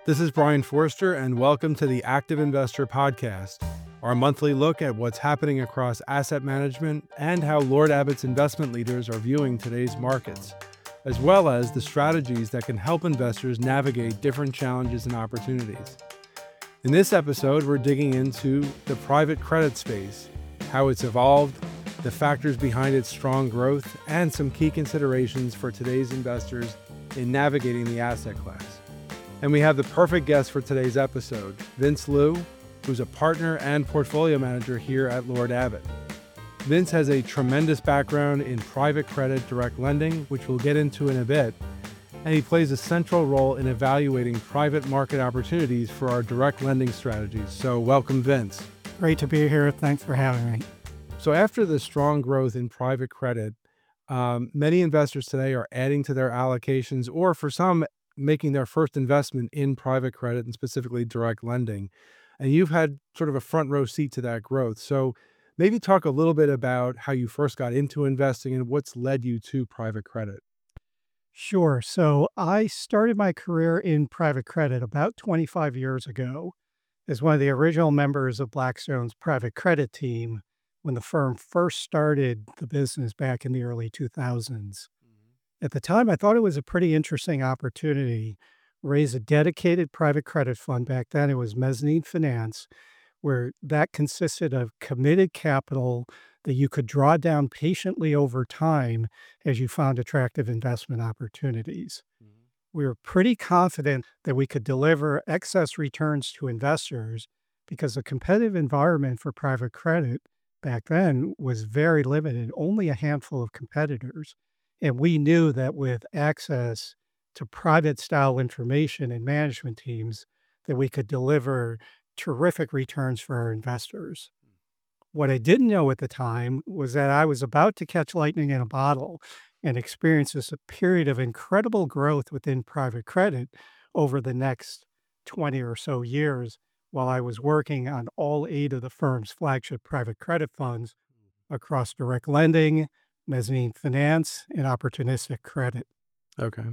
This is Brian Forster, and welcome to the Active Investor Podcast, our monthly look at what's happening across asset management and how Lord Abbett's investment leaders are viewing today's markets, as well as the strategies that can help investors navigate different challenges and opportunities. In this episode, we're digging into the private credit space, how it's evolved, the factors behind its strong growth, and some key considerations for today's investors in navigating the asset class. And we have the perfect guest for today's episode, Vince Liu, who's a partner and portfolio manager here at Lord Abbett. Vince has a tremendous background in private credit direct lending, which we'll get into in a bit, and he plays a central role in evaluating private market opportunities for our direct lending strategies. So welcome, Vince. Great to be here. Thanks for having me. So after the strong growth in private credit, many investors today are adding to their allocations, or for some, making their first investment in private credit and specifically direct lending. And you've had sort of a front row seat to that growth. So maybe talk a little bit about how you first got into investing and what's led you to private credit. Sure. So I started my career in private credit about 25 years ago as one of the original members of Blackstone's private credit team when the firm first started the business back in the early 2000s. At the time, I thought it was a pretty interesting opportunity. Raise a dedicated private credit fund. Back then, it was mezzanine finance, where that consisted of committed capital that you could draw down patiently over time as you found attractive investment opportunities. We were pretty confident that we could deliver excess returns to investors because the competitive environment for private credit back then was very limited, only a handful of competitors. And we knew that with access to private style information and management teams, that we could deliver terrific returns for our investors. What I didn't know at the time was that I was about to catch lightning in a bottle and experience this period of incredible growth within private credit over the next 20 or so years while I was working on all 8 of the firm's flagship private credit funds across direct lending, mezzanine finance, and opportunistic credit. Okay.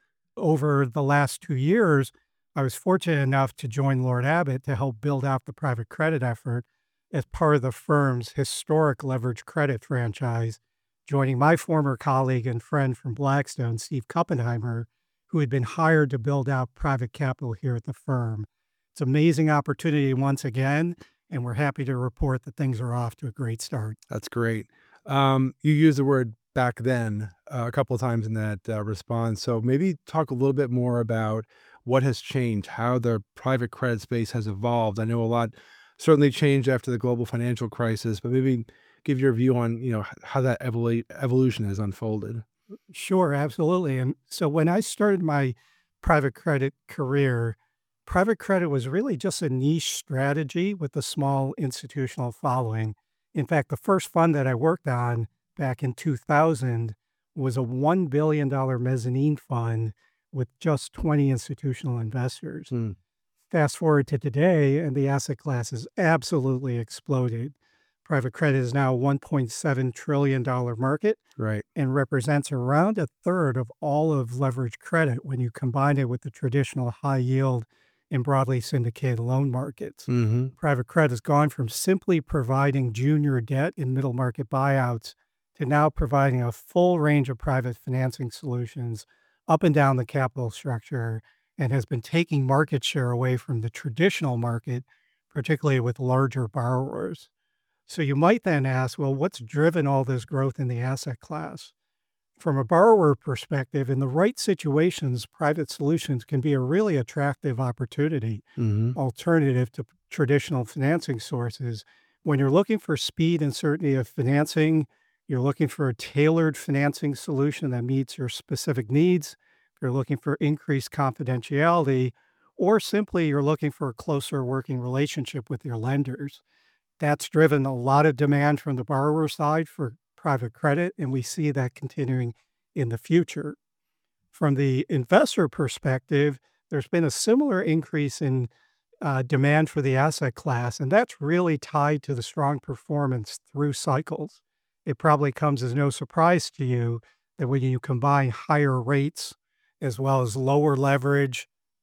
Over the last 2 years, I was fortunate enough to join Lord Abbett to help build out the private credit effort as part of the firm's historic leveraged credit franchise, joining my former colleague and friend from Blackstone, Steve Kuppenheimer, who had been hired to build out private capital here at the firm. It's an amazing opportunity once again, and we're happy to report that things are off to a great start. That's great. You used the word back then a couple of times in that response. So maybe talk a little bit more about what has changed, how the private credit space has evolved. I know a lot certainly changed after the global financial crisis, but maybe give your view on, how that evolution has unfolded. Sure, absolutely. And so when I started my private credit career, private credit was really just a niche strategy with a small institutional following. In fact, the first fund that I worked on back in 2000 was a $1 billion mezzanine fund with just 20 institutional investors. Fast forward to today, and the asset class has absolutely exploded. Private credit is now a $1.7 trillion market, Right. and represents around a third of all of leveraged credit when you combine it with the traditional high yield and broadly syndicated loan markets. Mm-hmm. Private credit has gone from simply providing junior debt in middle market buyouts to now providing a full range of private financing solutions up and down the capital structure, and has been taking market share away from the traditional market, particularly with larger borrowers. So you might then ask, well, what's driven all this growth in the asset class? From a borrower perspective, in the right situations, private solutions can be a really attractive opportunity, alternative to traditional financing sources. When you're looking for speed and certainty of financing, you're looking for a tailored financing solution that meets your specific needs, you're looking for increased confidentiality, or simply you're looking for a closer working relationship with your lenders. That's driven a lot of demand from the borrower side for private credit, and we see that continuing in the future. From the investor perspective, there's been a similar increase in demand for the asset class, and that's really tied to the strong performance through cycles. It probably comes as no surprise to you that when you combine higher rates as well as lower leverage,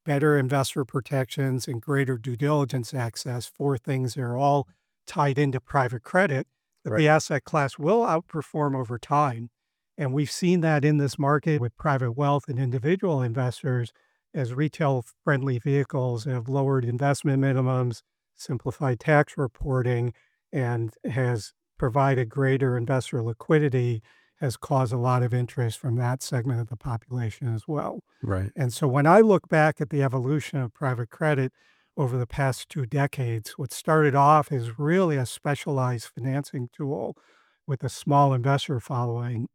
better investor protections, and greater due diligence access, four things that are all tied into private credit, that Right. the asset class will outperform over time. And we've seen that in this market with private wealth and individual investors as retail-friendly vehicles have lowered investment minimums, simplified tax reporting, and has provided greater investor liquidity, has caused a lot of interest from that segment of the population as well. Right. And so when I look back at the evolution of private credit over the past 2 decades, what started off as really a specialized financing tool with a small investor following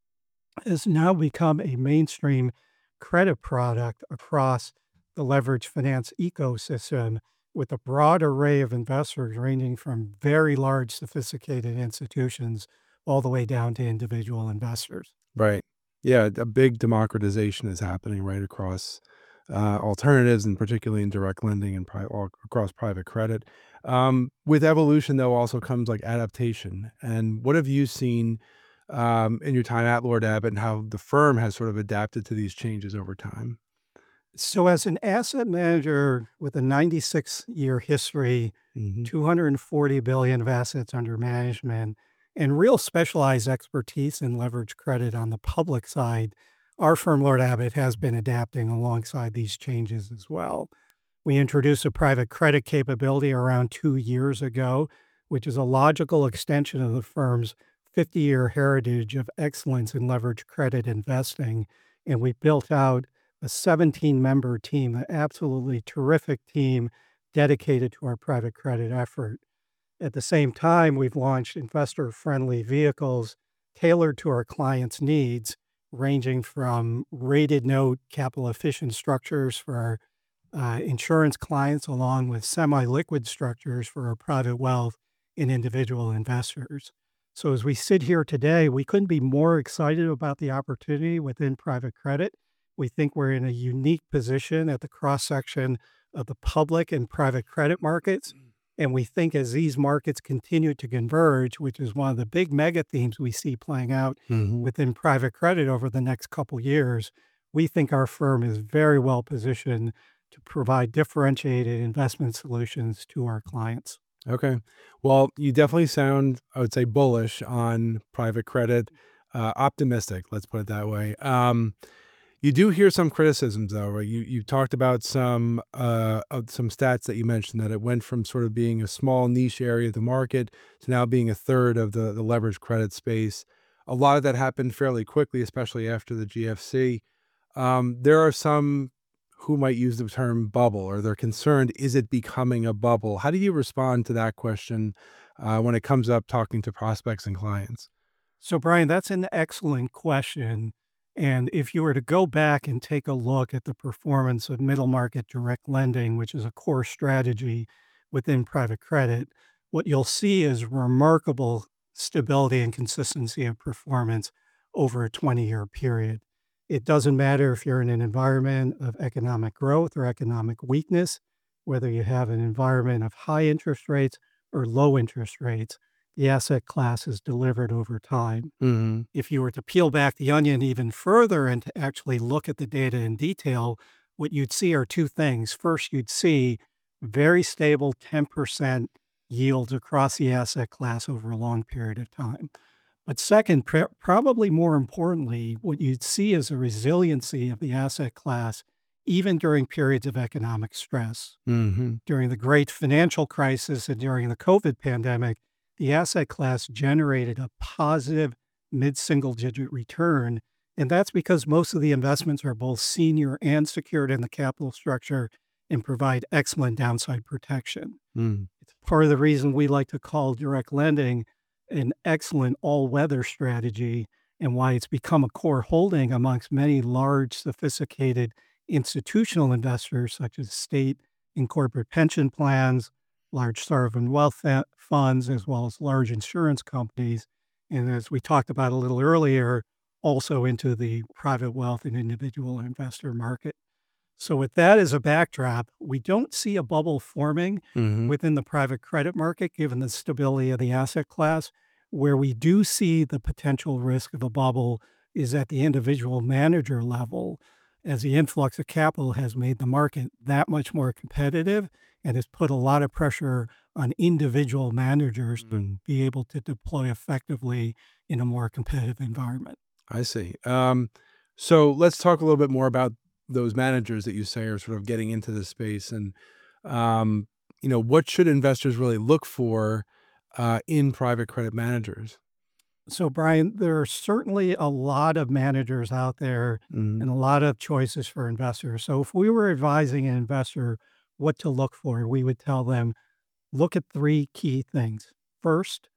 has now become a mainstream credit product across the leveraged finance ecosystem with a broad array of investors ranging from very large, sophisticated institutions all the way down to individual investors. Right. Yeah, a big democratization is happening right across alternatives, and particularly in direct lending and all across private credit. With evolution, though, also comes like adaptation. And what have you seen in your time at Lord Abbett, and how the firm has sort of adapted to these changes over time? So, as an asset manager with a 96-year history, Hmm. 240 billion of assets under management, and real specialized expertise in leverage credit on the public side, our firm, Lord Abbett, has been adapting alongside these changes as well. We introduced a private credit capability around 2 years ago, which is a logical extension of the firm's 50-year heritage of excellence in leverage credit investing. And we built out a 17-member team, an absolutely terrific team dedicated to our private credit effort. At the same time, we've launched investor-friendly vehicles tailored to our clients' needs, ranging from rated note capital-efficient structures for our insurance clients, along with semi-liquid structures for our private wealth and individual investors. So as we sit here today, we couldn't be more excited about the opportunity within private credit. We think we're in a unique position at the cross-section of the public and private credit markets. And we think as these markets continue to converge, which is one of the big mega themes we see playing out Hmm. within private credit over the next couple years, we think our firm is very well positioned to provide differentiated investment solutions to our clients. Okay. Well, you definitely sound, I would say, bullish on private credit, optimistic, let's put it that way. You do hear some criticisms, though, right? You talked about some stats that you mentioned, that it went from sort of being a small niche area of the market to now being a third of the leveraged credit space. A lot of that happened fairly quickly, especially after the GFC. There are some who might use the term bubble, or they're concerned, is it becoming a bubble? How do you respond to that question when it comes up talking to prospects and clients? So, Brian, that's an excellent question. And if you were to go back and take a look at the performance of middle market direct lending, which is a core strategy within private credit, what you'll see is remarkable stability and consistency of performance over a 20-year period. It doesn't matter if you're in an environment of economic growth or economic weakness, whether you have an environment of high interest rates or low interest rates, the asset class is delivered over time. Hmm. If you were to peel back the onion even further and to actually look at the data in detail, what you'd see are two things. First, you'd see very stable 10% yields across the asset class over a long period of time. But second, probably more importantly, what you'd see is a resiliency of the asset class even during periods of economic stress. Hmm. During the great financial crisis and during the COVID pandemic, the asset class generated a positive mid-single digit return. And that's because most of the investments are both senior and secured in the capital structure and provide excellent downside protection. Mm. It's part of the reason we like to call direct lending an excellent all-weather strategy, and why it's become a core holding amongst many large, sophisticated institutional investors such as state and corporate pension plans, large sovereign wealth funds, as well as large insurance companies. And as we talked about a little earlier, also into the private wealth and individual investor market. So, with that as a backdrop, we don't see a bubble forming Hmm. within the private credit market, given the stability of the asset class. Where we do see the potential risk of a bubble is at the individual manager level. as the influx of capital has made the market that much more competitive and has put a lot of pressure on individual managers to be able to deploy effectively in a more competitive environment. I see. So let's talk a little bit more about those managers that you say are sort of getting into this space, and what should investors really look for in private credit managers? So, Brian, there are certainly a lot of managers out there Mhm. and a lot of choices for investors. So, if we were advising an investor what to look for, we would tell them look at three key things. First,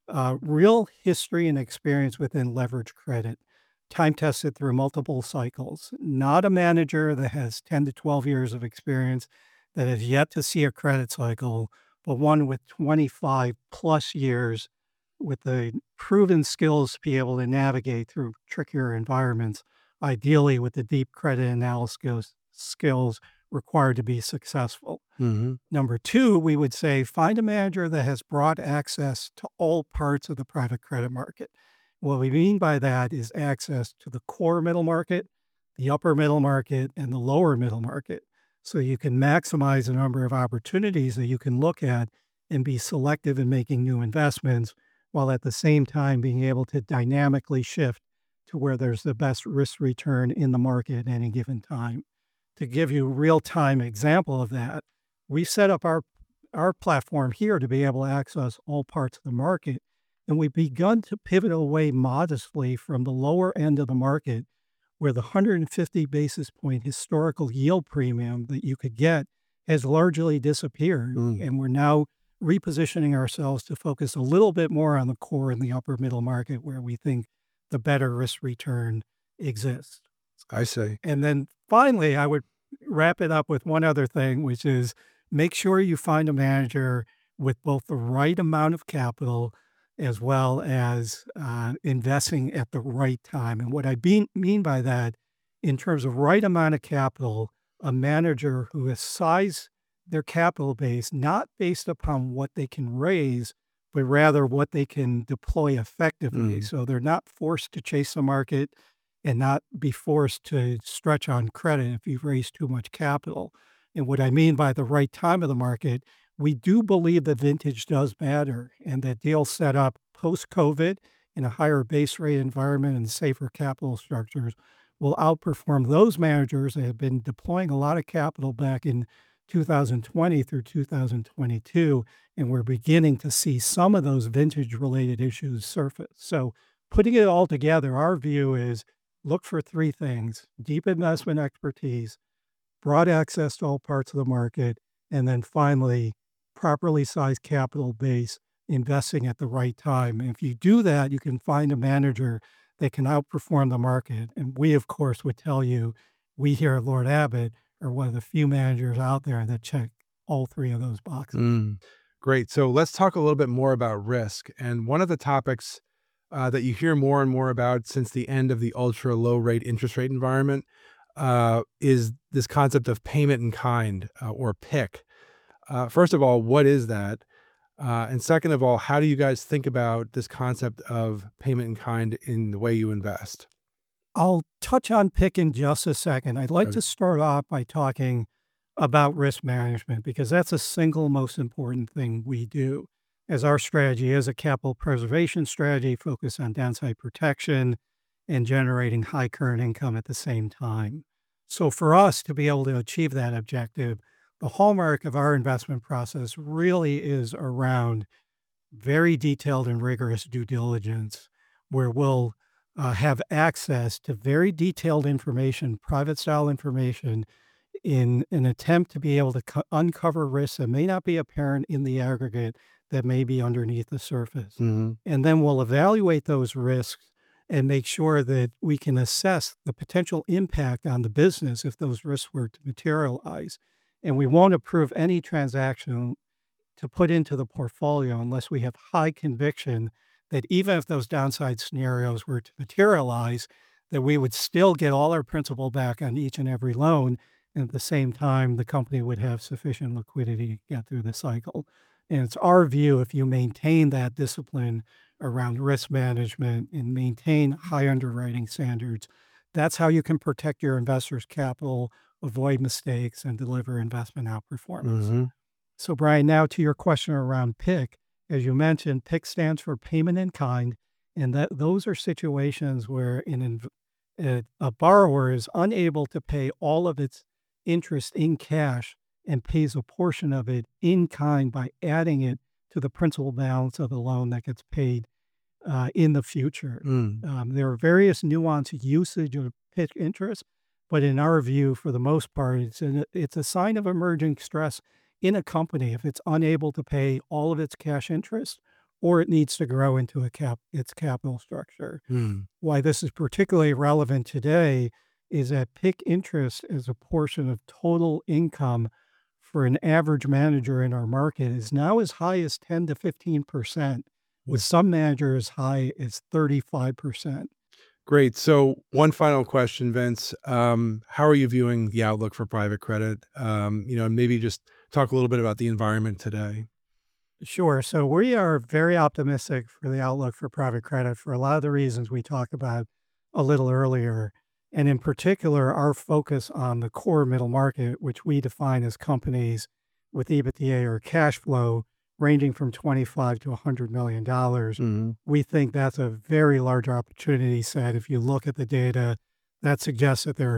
real history and experience within leverage credit, time tested through multiple cycles, not a manager that has 10 to 12 years of experience that has yet to see a credit cycle, but one with 25 plus years with the proven skills to be able to navigate through trickier environments, ideally with the deep credit analysis skills required to be successful. Mhm. Number two, we would say find a manager that has broad access to all parts of the private credit market. What we mean by that is access to the core middle market, the upper middle market, and the lower middle market. So you can maximize the number of opportunities that you can look at and be selective in making new investments, while at the same time being able to dynamically shift to where there's the best risk return in the market at any given time. To give you a real-time example of that, we set up our platform here to be able to access all parts of the market, and we've begun to pivot away modestly from the lower end of the market, where the 150 basis point historical yield premium that you could get has largely disappeared, Mm. and we're now repositioning ourselves to focus a little bit more on the core and the upper middle market, where we think the better risk return exists. I see. And then finally, I would wrap it up with one other thing, which is make sure you find a manager with both the right amount of capital as well as investing at the right time. And what mean by that, in terms of right amount of capital, a manager who has sized their capital base not based upon what they can raise, but rather what they can deploy effectively. Mm. So they're not forced to chase the market and not be forced to stretch on credit if you've raised too much capital. And what I mean by the right time of the market, we do believe that vintage does matter and that deals set up post COVID in a higher base rate environment and safer capital structures will outperform those managers that have been deploying a lot of capital back in 2020 through 2022. And we're beginning to see some of those vintage related issues surface. So, putting it all together, our view is look for three things: deep investment expertise, broad access to all parts of the market, and then finally, properly sized capital base, investing at the right time. And if you do that, you can find a manager that can outperform the market. And we, of course, would tell you, we here at Lord Abbett are one of the few managers out there that check all three of those boxes. Mm. Great. So let's talk a little bit more about risk. And one of the topics that you hear more and more about since the end of the ultra low rate interest rate environment is this concept of payment in kind, or PIK. First of all, what is that? And second of all, how do you guys think about this concept of payment in kind in the way you invest? I'll touch on PIK in just a second. I'd like Okay. to start off by talking about risk management because that's the single most important thing we do. As our strategy is a capital preservation strategy focused on downside protection and generating high current income at the same time. So, for us to be able to achieve that objective, the hallmark of our investment process really is around very detailed and rigorous due diligence, where we'll have access to very detailed information, private style information, in an attempt to be able to uncover risks that may not be apparent in the aggregate that may be underneath the surface. Mhm. And then we'll evaluate those risks and make sure that we can assess the potential impact on the business if those risks were to materialize. And we won't approve any transaction to put into the portfolio unless we have high conviction that even if those downside scenarios were to materialize, that we would still get all our principal back on each and every loan. And at the same time, the company would have sufficient liquidity to get through the cycle. And it's our view if you maintain that discipline around risk management and maintain high underwriting standards, That's how you can protect your investors' capital, avoid mistakes, and deliver investment outperformance. Mm-hmm. So, Brian, now to your question around PIK. As you mentioned, PIK stands for payment in kind, and those are situations where a borrower is unable to pay all of its interest in cash and pays a portion of it in kind by adding it to the principal balance of the loan that gets paid in the future. There are various nuanced usage of PIK interest, but in our view, for the most part, it's a sign of emerging stress in a company if it's unable to pay all of its cash interest or it needs to grow into its capital structure. Why this is particularly relevant today is that PIK interest as a portion of total income for an average manager in our market is now as high as 10 to 15%, with some managers as high as 35%. Great. So one final question, Vince. How are you viewing the outlook for private credit? Maybe just talk a little bit about the environment today. Sure. So we are very optimistic for the outlook for private credit for a lot of the reasons we talked about a little earlier. And in particular, our focus on the core middle market, which we define as companies with EBITDA or cash flow ranging from $25 to $100 million. We think that's a very large opportunity set. If you look at the data, that suggests that there are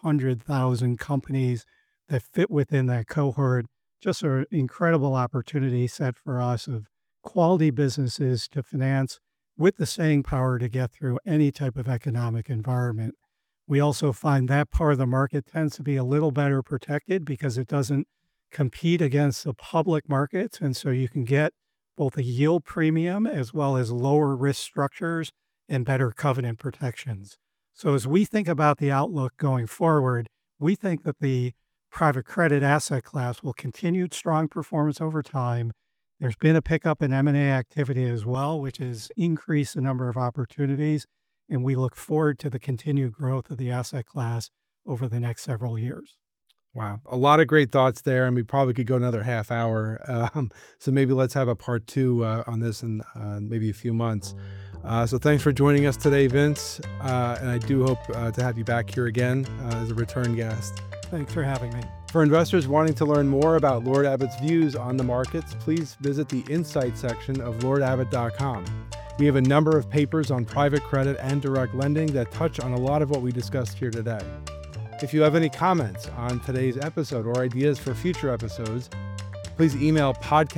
200,000 companies that fit within that cohort. Just an incredible opportunity set for us of quality businesses to finance with the staying power to get through any type of economic environment. We also find that part of the market tends to be a little better protected because it doesn't compete against the public markets. And so you can get both a yield premium as well as lower risk structures and better covenant protections. So as we think about the outlook going forward, we think that the private credit asset class will continue strong performance over time. There's been a pickup in M&A activity as well, which has increased the number of opportunities. And we look forward to the continued growth of the asset class over the next several years. Wow. A lot of great thoughts there. And we probably could go another half hour. So maybe let's have a part 2 on this in maybe a few months. So thanks for joining us today, Vince. And I do hope to have you back here again as a return guest. Thanks for having me. For investors wanting to learn more about Lord Abbett's views on the markets, please visit the Insight section of LordAbbett.com. We have a number of papers on private credit and direct lending that touch on a lot of what we discussed here today. If you have any comments on today's episode or ideas for future episodes, please email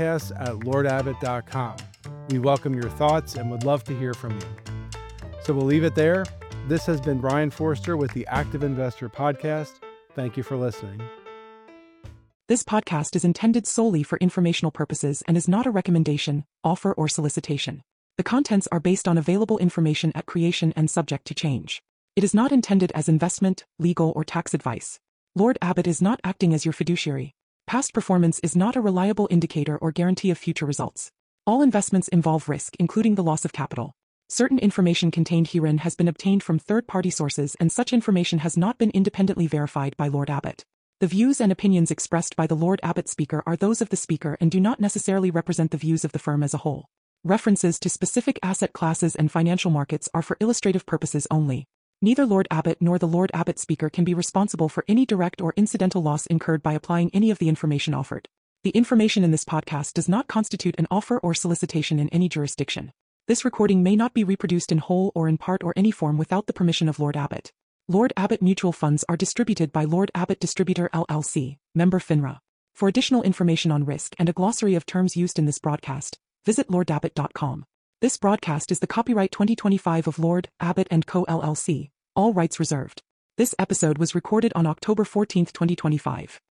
podcasts@LordAbbett.com. We welcome your thoughts and would love to hear from you. So we'll leave it there. This has been Brian Forster with the Active Investor Podcast. Thank you for listening. This podcast is intended solely for informational purposes and is not a recommendation, offer, or solicitation. The contents are based on available information at creation and subject to change. It is not intended as investment, legal, or tax advice. Lord Abbett is not acting as your fiduciary. Past performance is not a reliable indicator or guarantee of future results. All investments involve risk, including the loss of capital. Certain information contained herein has been obtained from third-party sources, and such information has not been independently verified by Lord Abbett. The views and opinions expressed by the Lord Abbett speaker are those of the speaker and do not necessarily represent the views of the firm as a whole. References to specific asset classes and financial markets are for illustrative purposes only. Neither Lord Abbett nor the Lord Abbett speaker can be responsible for any direct or incidental loss incurred by applying any of the information offered. The information in this podcast does not constitute an offer or solicitation in any jurisdiction. This recording may not be reproduced in whole or in part or any form without the permission of Lord Abbett. Lord Abbett mutual funds are distributed by Lord Abbett Distributor LLC, member FINRA. For additional information on risk and a glossary of terms used in this broadcast, visit LordAbbett.com. This broadcast is the copyright 2025 of Lord Abbett & Co. LLC, all rights reserved. This episode was recorded on October 14, 2025.